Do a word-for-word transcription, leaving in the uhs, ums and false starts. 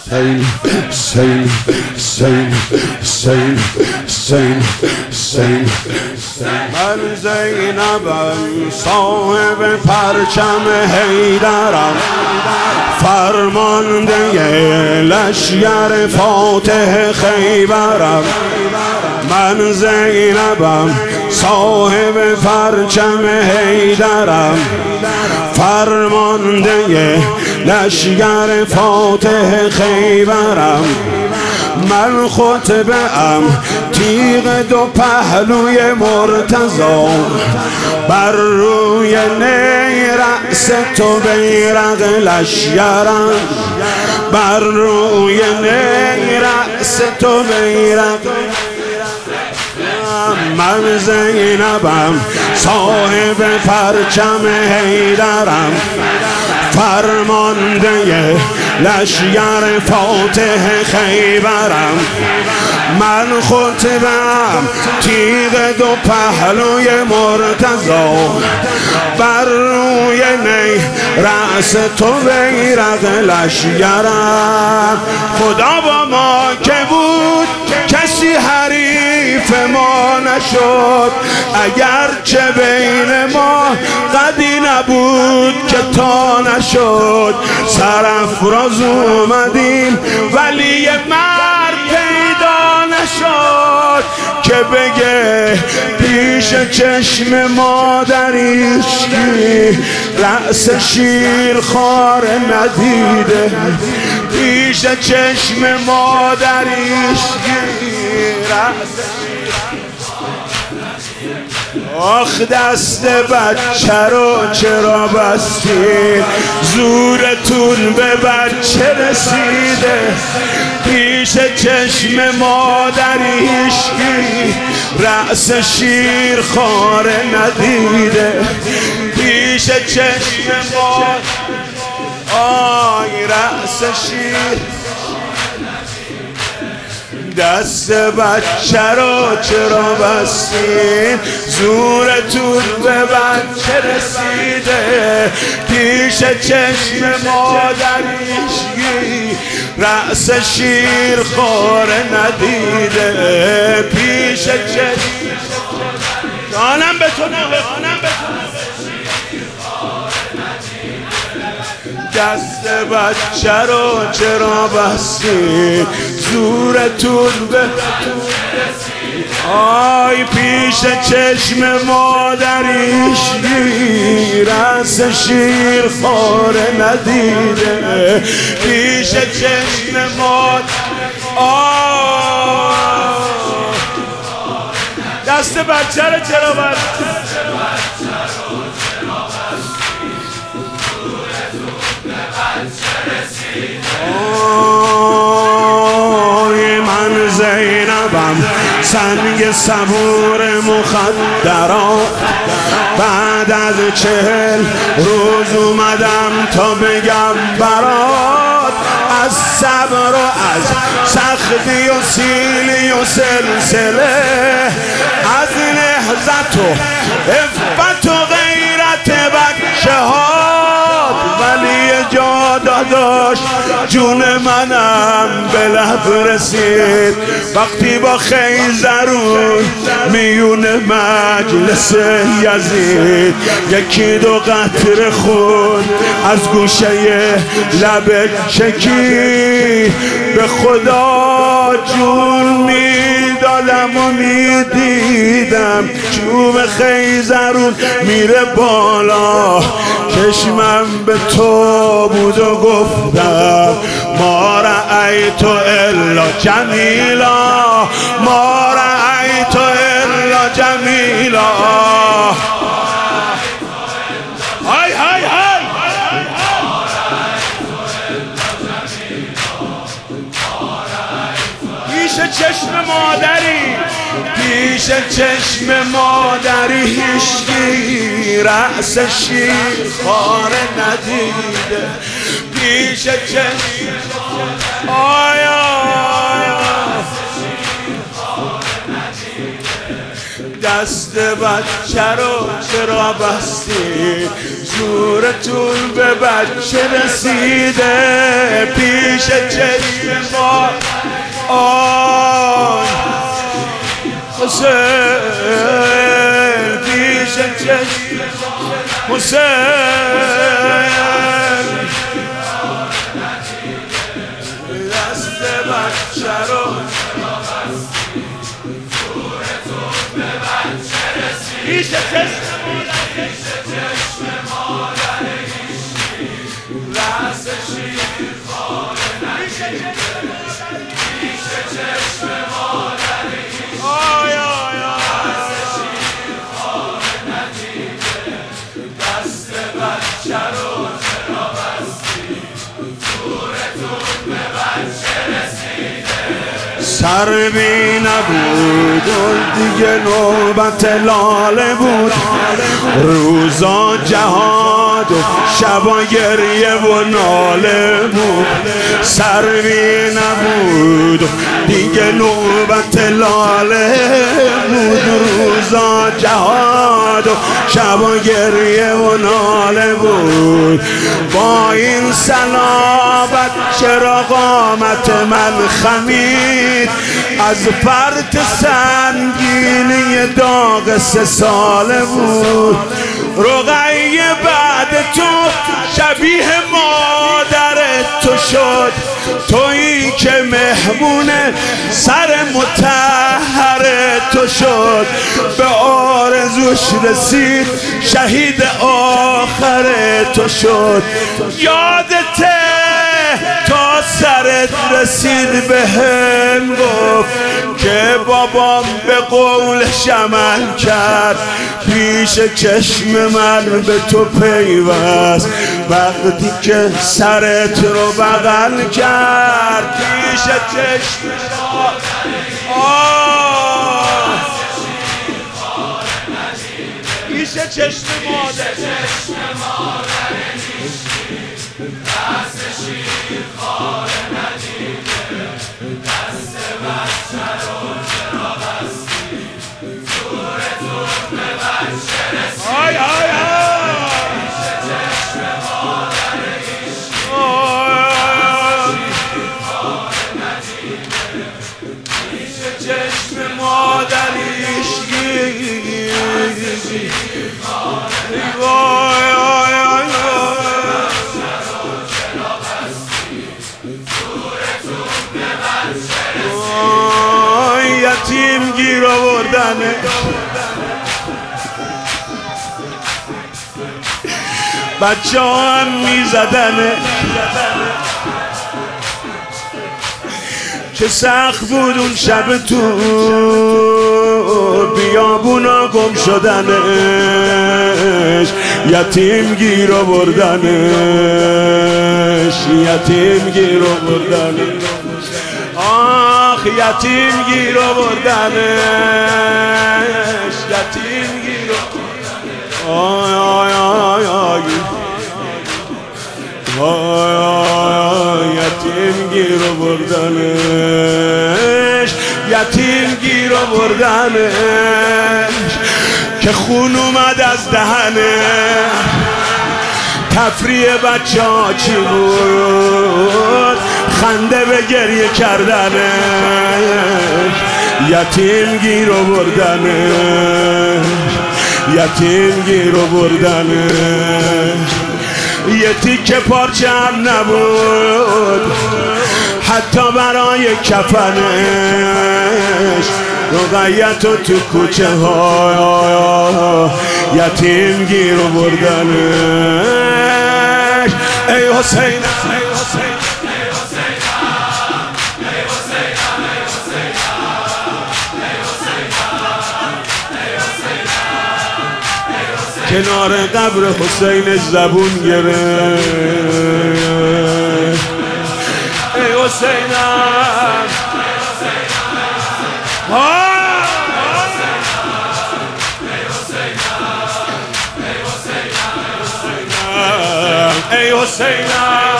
سین سین سین سین سین سین من زینبم صاحب پرچم حیدرم فرمانده لشگر فاتح خیبرم من زینبم صاحب پرچم حیدرم فرمانده لشگر فاتح خیبرم من خطبه ام تیغ دو پهلوی مرتضی بر روی نی رأس تو بیرق لشگرم بر روی نی رأس تو بیرق من زینبم صاحب پرچم حیدرم فرمانده لشگر فاتح خیبرم من خطبم تیغ دو پهلوی مرتضی بر روی نی رأس تو بیرق لشگرم خدا با ما که بود کسی حریف ما نشد اگرچه بین ما قدی نبود که تا نشد سرافراز اومدیم ولی مرد پیدا نشد که بگه پیش چشم مادریش رأس شیر خار ندیده پیش چشم مادریش رأس آخ دست بچه رو چرا بستید زورتون به بچه رسیده پیش چشم مادریش رأس شیر خاره ندیده پیش چشم مادر آی رأس شیر دست بچه رو چرا بستین زورتون به بچه رسیده پیش چشم مادریش رأس شیر خاره ندیده پیش چشم جانم به تو نقه خانم به تو دست بچه رو چرا بستی زورتون به آی پیش چشم مادریش رأس شیر خاره ندیده پیش چشم مادر آی دست بچه رو چرا بستی آی من زینبم سنگ صبور مخدرات بعد از چهل روز اومدم تا بگم برات از صبر و از سختی و سیلی و سلسله از نهضت و عفت و غیرت بچه ها ولی جا داداش جون منم به لب رسید وقتی با خیزرون میون مجلس یزید یکی دو قطره خون از گوشه لب چکی به خدا جون میدادم و میدیدم چوب خیزرون میره بالا چشمم به تو بود و گفتم ما رأیت الا جمیلا ما رأیت الا جمیلا های های های پیش چشم مادری پیش چشم مادری هیچکی رأس شیر خاره ندیده پیش چشم آیا دست بچه رو چرا بستی زورتون به بچه رسیده پیش پیش چشم ما آی حسین پیش چشم حسین دست بچه رو پیش چشم مادر رأس شیر خاره نگیر پیش چشم مادر آی آی آی رأس شیر خاره نگیر دست بچه رو چرا بستی زورتون به بچه رسیده سر بی نبود و دیگه نوبت لاله بود روزا جهاد و شبا گریه و ناله بود سر بی نبود و دیگه نوبت لاله بود روزا جهاد و شبا گریه و ناله بود با این صلابت چرا قامت من خمید از فرط سنگینی داغ سه ساله بود رقیه بعد تو شبیه مادر تو شد تویی که مهمون سر مطهر تو شد به آرزوش رسید شهید آخر تو شد یادته تا سرت رسید به هم گفت که بابام به قولش عمل کرد پیش چشم من به تو پیوست وقتی که سرت رو بغل کرد پیش چشم آه پیش چشم مادر دست شیر خاره ندیده دست بچه رو چرا بستی زورتون به بچه رسیده آی آی آی پیش چشم مادر شیر خاره ندیده پیش چشم مادر شیر یتیم گیر آوردنه بچه ها هم میزدنه چه سخت بود اون شب تو بیابونا گم شدنش یتیم گیر آوردنش یتیم گیر آوردنش آخ یتیم گیر آوردنش یتیم گیر آی آی آی آی آی یتیم گیر آوردنش یتیم گیر آوردنش که خون اومد از دهنه تفریح بچه ها چی بود خنده به گریه کردنش یتیم گیر آوردنش یتیم گیر آوردنش یه تیکه پارچه هم نبود حتی برای کفنش رقیت و تو کوچه ها یتیم گیر آوردنش ای حسین ای حسین کنار قبر حسین زبون گرفت ای حسینم ای حسینم